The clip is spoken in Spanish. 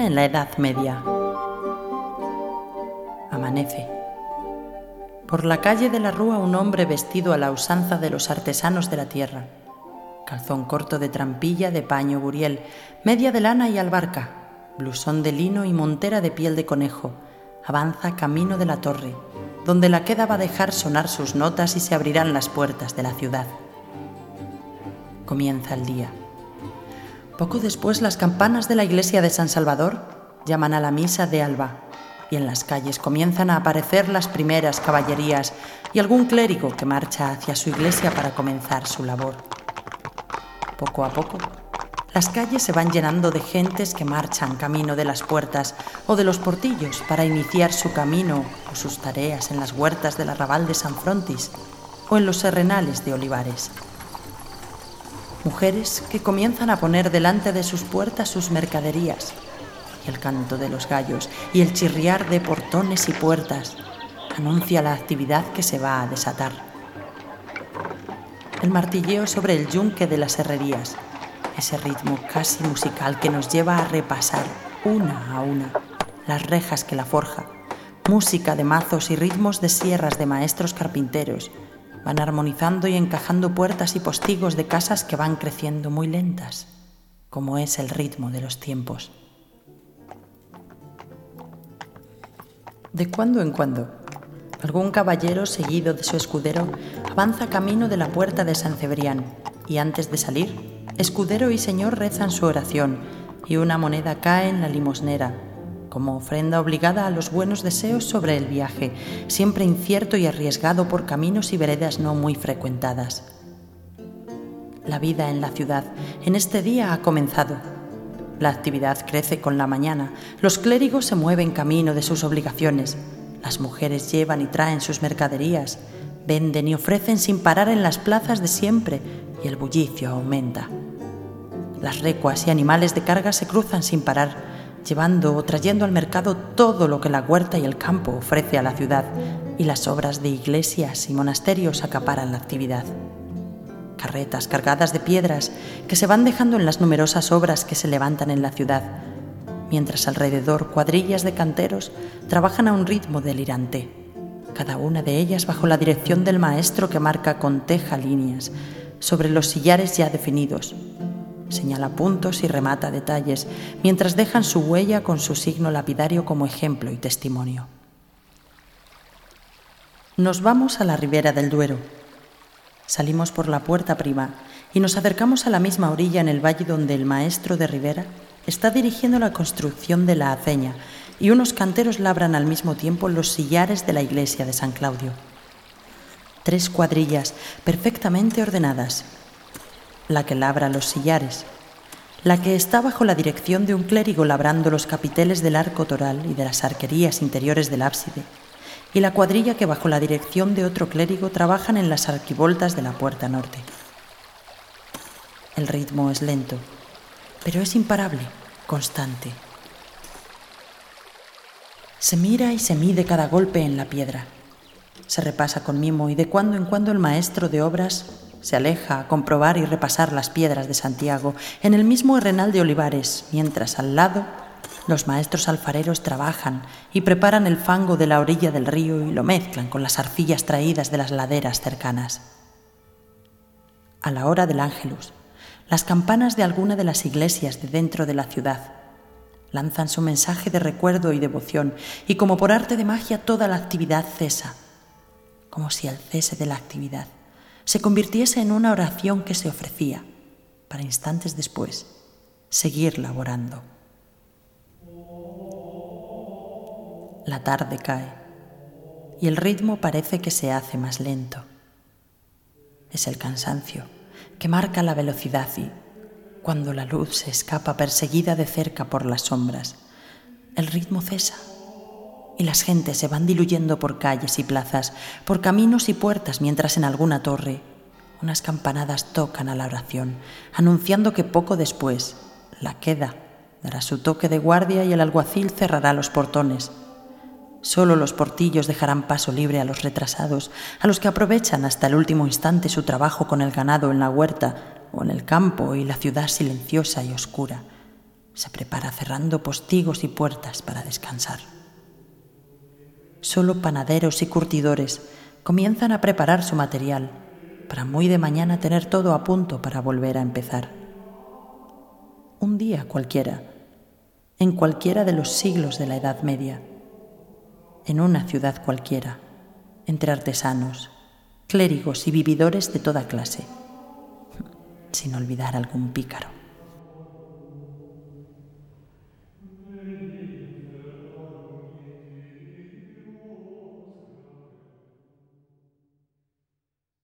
en la Edad Media. Amanece. Por la calle de la Rúa un hombre vestido a la usanza de los artesanos de la tierra. Calzón corto de trampilla de paño buriel, media de lana y albarca, blusón de lino y montera de piel de conejo, avanza camino de la torre, donde la queda va a dejar sonar sus notas y se abrirán las puertas de la ciudad. Comienza el día. Poco después las campanas de la iglesia de San Salvador llaman a la misa de alba y en las calles comienzan a aparecer las primeras caballerías y algún clérigo que marcha hacia su iglesia para comenzar su labor. Poco a poco, las calles se van llenando de gentes que marchan camino de las puertas o de los portillos para iniciar su camino o sus tareas en las huertas del arrabal de San Frontis o en los serrenales de Olivares. Mujeres que comienzan a poner delante de sus puertas sus mercaderías, y el canto de los gallos y el chirriar de portones y puertas anuncia la actividad que se va a desatar. El martilleo sobre el yunque de las herrerías, ese ritmo casi musical que nos lleva a repasar una a una las rejas que la forja, música de mazos y ritmos de sierras de maestros carpinteros, van armonizando y encajando puertas y postigos de casas que van creciendo muy lentas, como es el ritmo de los tiempos. De cuando en cuando, algún caballero seguido de su escudero avanza camino de la puerta de San Cebrián y antes de salir, escudero y señor rezan su oración y una moneda cae en la limosnera, como ofrenda obligada a los buenos deseos sobre el viaje, siempre incierto y arriesgado por caminos y veredas no muy frecuentadas. La vida en la ciudad en este día ha comenzado. La actividad crece con la mañana, los clérigos se mueven camino de sus obligaciones, las mujeres llevan y traen sus mercaderías, venden y ofrecen sin parar en las plazas de siempre y el bullicio aumenta. Las recuas y animales de carga se cruzan sin parar, llevando o trayendo al mercado todo lo que la huerta y el campo ofrece a la ciudad, y las obras de iglesias y monasterios acaparan la actividad. Carretas cargadas de piedras que se van dejando en las numerosas obras que se levantan en la ciudad, mientras alrededor cuadrillas de canteros trabajan a un ritmo delirante, cada una de ellas bajo la dirección del maestro que marca con teja líneas sobre los sillares ya definidos, señala puntos y remata detalles, mientras dejan su huella con su signo lapidario como ejemplo y testimonio. Nos vamos a la ribera del Duero. Salimos por la puerta prima y nos acercamos a la misma orilla en el valle donde el maestro de Ribera está dirigiendo la construcción de la aceña y unos canteros labran al mismo tiempo los sillares de la iglesia de San Claudio. 3 cuadrillas perfectamente ordenadas. La que labra los sillares, la que está bajo la dirección de un clérigo labrando los capiteles del arco toral y de las arquerías interiores del ábside, y la cuadrilla que bajo la dirección de otro clérigo trabajan en las arquivoltas de la puerta norte. El ritmo es lento, pero es imparable, constante. Se mira y se mide cada golpe en la piedra. Se repasa con mimo y de cuando en cuando el maestro de obras se aleja a comprobar y repasar las piedras de Santiago en el mismo herrenal de Olivares, mientras al lado los maestros alfareros trabajan y preparan el fango de la orilla del río y lo mezclan con las arcillas traídas de las laderas cercanas. A la hora del Ángelus, las campanas de alguna de las iglesias de dentro de la ciudad lanzan su mensaje de recuerdo y devoción y como por arte de magia toda la actividad cesa, como si el cese de la actividad se convirtiese en una oración que se ofrecía, para instantes después seguir laborando. La tarde cae y el ritmo parece que se hace más lento. Es el cansancio que marca la velocidad y, cuando la luz se escapa perseguida de cerca por las sombras, el ritmo cesa y las gentes se van diluyendo por calles y plazas, por caminos y puertas, mientras en alguna torre unas campanadas tocan a la oración, anunciando que poco después la queda dará su toque de guardia y el alguacil cerrará los portones. Solo los portillos dejarán paso libre a los retrasados, a los que aprovechan hasta el último instante su trabajo con el ganado en la huerta o en el campo y la ciudad silenciosa y oscura, Se prepara cerrando postigos y puertas para descansar. Solo panaderos y curtidores comienzan a preparar su material para muy de mañana tener todo a punto para volver a empezar. Un día cualquiera, en cualquiera de los siglos de la Edad Media, en una ciudad cualquiera, entre artesanos, clérigos y vividores de toda clase, sin olvidar algún pícaro.